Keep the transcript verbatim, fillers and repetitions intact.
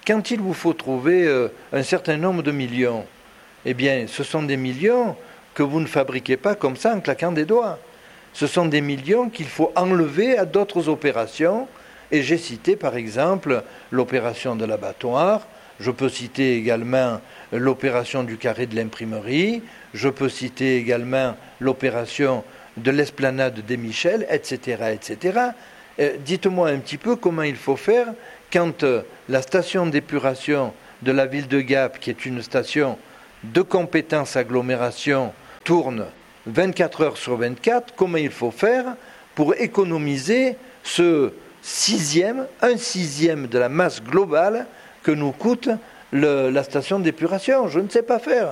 quand il vous faut trouver euh, un certain nombre de millions, eh bien, ce sont des millions que vous ne fabriquez pas comme ça en claquant des doigts. Ce sont des millions qu'il faut enlever à d'autres opérations. Et j'ai cité par exemple l'opération de l'abattoir, je peux citer également l'opération du carré de l'imprimerie, je peux citer également l'opération de l'esplanade des Michel, et cetera, et cetera. Euh, dites-moi un petit peu comment il faut faire quand euh, la station d'épuration de la ville de Gap, qui est une station de compétence agglomération, tourne vingt-quatre heures sur vingt-quatre, comment il faut faire pour économiser ce sixième, un sixième de la masse globale que nous coûte le, la station d'épuration. Je ne sais pas faire.